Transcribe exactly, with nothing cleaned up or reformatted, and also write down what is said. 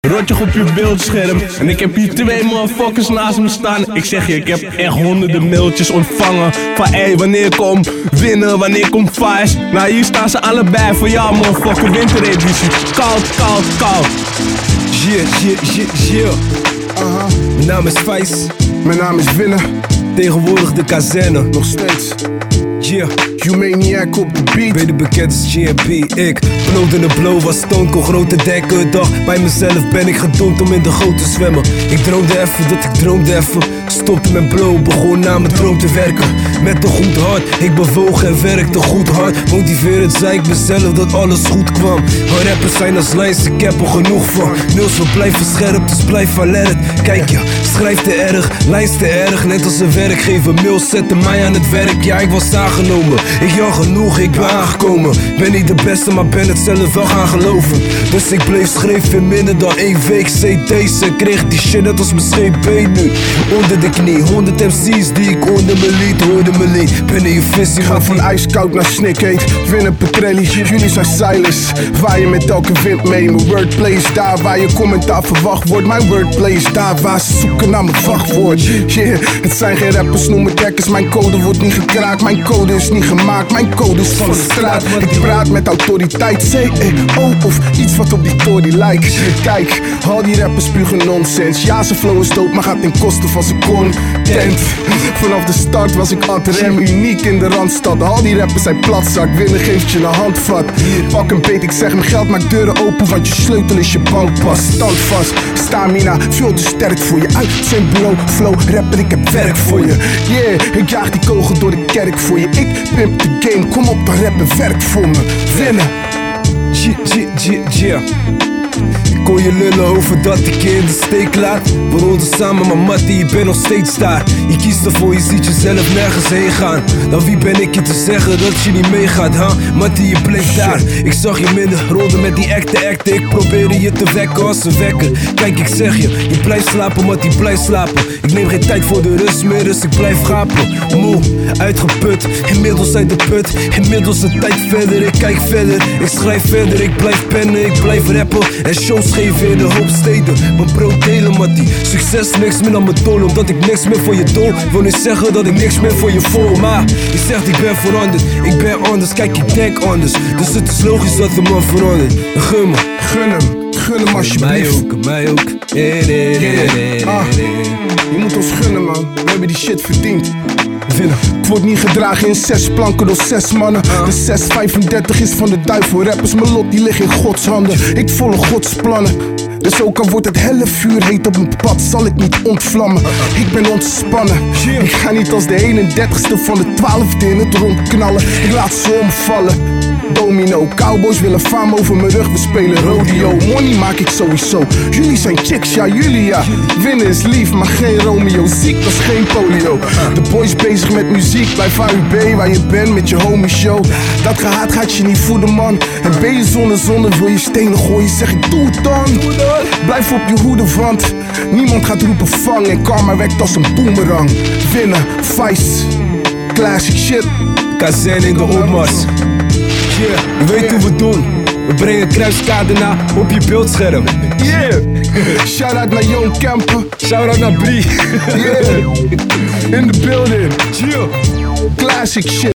Rotje op je beeldscherm en ik heb hier twee motherfuckers naast me staan. Ik zeg je, ik heb echt honderden mailtjes ontvangen van ey, wanneer kom winnen, wanneer komt Vice. Nou, hier staan ze allebei voor jou, motherfucker, wintereditie. Koud, koud, koud. Yeah, yeah, yeah, yeah. Aha. Mijn naam is Vice. Mijn naam is Winnen. Tegenwoordig de kazerne. Nog steeds. Yeah. Humaniac op de beat. Ben de bekend als G M P. Ik bloot in de blow, was stoned, kon grote dekken. Dag bij mezelf ben ik gedoemd om in de goot te zwemmen. Ik droomde even dat ik droomde even. Stopte met blow, begon naar mijn droom te werken. Met een goed hart, ik bewoog en werkte goed hard. Motiverend zei ik mezelf dat alles goed kwam. Maar rappers zijn als lijns, ik heb er genoeg van. Nils wil blijven scherp, dus blijf alert. Kijk ja, schrijf te erg, lijst te erg. Net als een werkgever, Mills zette mij aan het werk. Ja, ik was aangenomen, ik jan genoeg, ik ben aangekomen. Ben niet de beste, maar ben het zelf wel gaan geloven. Dus ik bleef schreef in minder dan één week C D's. En kreeg die shit net als mijn scheep nu. Onder de knie, honderd M C's die ik onder me liet, hoorde me liet. Ben in je visie, ga van ijskoud naar snikheet. Winnen Petrelli, jullie zijn silence. Waar je met elke wind mee, mijn wordplay is daar waar je commentaar verwacht wordt. Mijn wordplay is daar waar ze zoeken naar mijn wachtwoord. Yeah, het zijn geen rappers, noem me dekkers. Mijn code wordt niet gekraakt, mijn code is niet gemaakt. Mijn code is van de straat. Ik praat met autoriteit, C E O of iets wat op die tory lijkt. Kijk, al die rappers spugen nonsens. Ja, zijn flow is dope, maar gaat ten koste van zijn content. Vanaf de start was ik ad-rem, uniek in de Randstad. Al die rappers zijn platzak, Winnen geeft je een handvat. Pak een beet, ik zeg mijn geld maakt deuren open, want je sleutel is je bankpas. Standvast, stamina, veel te sterk voor je. Uit zijn bureau, flow, rapper, ik heb werk voor je. Yeah, ik jaag die kogel door de kerk voor je. Ik pimp de game, kom op dan rappen, werk voor me. Winnen. Yeah, yeah, yeah, yeah. Ik kon je lullen over dat ik je in de steek laat. We rolden samen, maar Mattie, je bent nog steeds daar. Je kiest ervoor, je ziet jezelf nergens heen gaan. Dan wie ben ik je te zeggen dat je niet meegaat, huh? Mattie, je bleef daar. Ik zag je minder, rolde met die acte acte. Ik probeerde je te wekken als een wekker. Kijk, ik zeg je, je blijft slapen, Mattie, blijf slapen. Ik neem geen tijd voor de rust meer, dus ik blijf gapen. Moe, uitgeput, inmiddels uit de put. Inmiddels een tijd verder, ik kijk verder. Ik schrijf verder, ik blijf pennen, ik blijf rappen. En shows geven in de hoop steden. Mijn brood delen, Mattie. Succes niks meer dan mijn tol, omdat ik niks meer voor je doe. Wil niet zeggen dat ik niks meer voor je voel. Maar je zegt ik ben veranderd, ik ben anders. Kijk, ik denk anders, dus het is logisch dat de man verandert. Gun me, gun hem, gun hem alsjeblieft. Mij ook, mij ook. Nee, nee, nee, nee, ah, je moet ons gunnen, man. We hebben die shit verdiend. Winnen. Ik word niet gedragen in zes planken door zes mannen. De zes vijfendertig is van de duivel. Rappers, mijn lot die ligt in Gods handen. Ik volg Gods plannen. Dus ook al wordt het helle vuur heet op mijn pad, zal ik niet ontvlammen. Ik ben ontspannen. Ik ga niet als de eenendertigste van de twaalfde in het rond knallen. Ik laat ze omvallen. Domino, cowboys willen faam over mijn rug, we spelen rodeo. Money maak ik sowieso, jullie zijn chicks, ja jullie ja. Winnen is lief, maar geen Romeo, ziek als geen polio. De boys bezig met muziek, blijf A U B waar je bent met je homie show. Dat gehaat gaat je niet voeden man. En ben je zonne zonne, wil je stenen gooien, zeg ik doe het dan. Blijf op je hoede, want niemand gaat roepen vang. En karma werkt als een boemerang. Winnen, Vice, classic shit. Kazerne in de opmars. Yeah, je weet hoe we doen. We brengen kruiskade na op je beeldscherm. Yeah! Shout-out naar Joon Kempen. Shout-out naar Brie. Yeah! In the building. Yeah. Classic shit.